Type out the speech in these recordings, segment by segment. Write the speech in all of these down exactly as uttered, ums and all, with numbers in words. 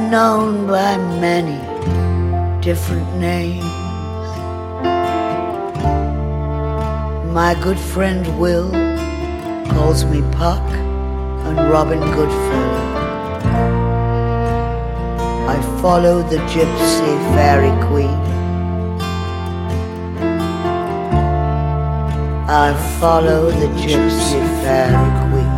known by many different names. My good friend Will calls me Puck and Robin Goodfellow. I follow the gypsy fairy queen. I follow the gypsy fairy queen.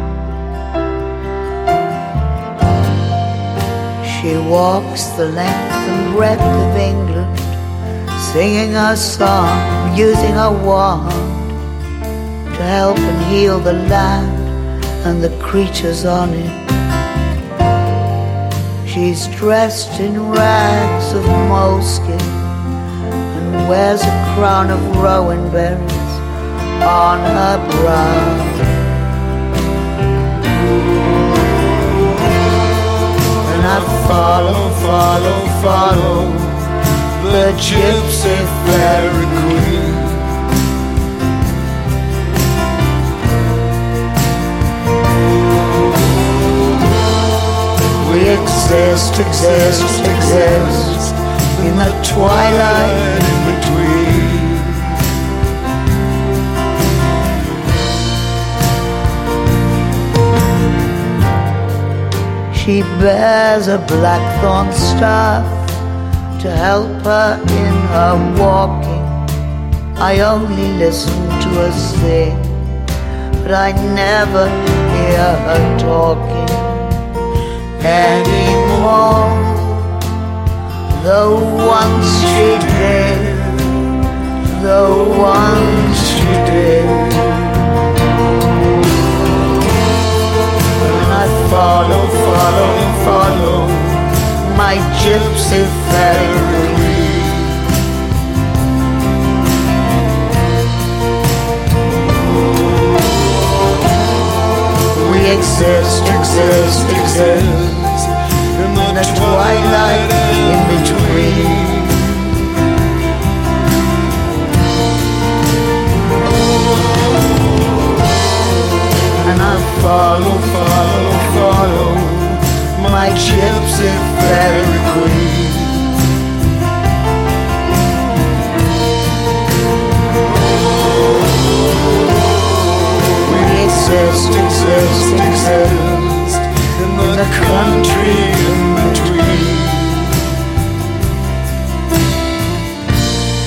She walks the length and breadth of England, singing her song, using her wand to help and heal the land and the creatures on it. She's dressed in rags of moleskin and wears a crown of rowan berries on her brow. And I follow, follow, follow the gypsy fairy queen. We exist, exist, exist in the twilight in between. She bears a blackthorn staff to help her in her walking. I only listen to her sing, but I never hear her talking anymore, though once she did, though once she did. And I follow, follow, follow my gypsy fairy. We exist, exist, exist in the, the twilight in between. And I follow, follow, follow my gypsy fairy queen. We exist, exist, exist in the, the country in between.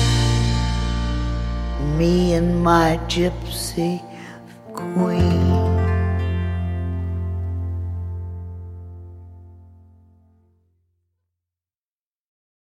Me and my gypsy queen.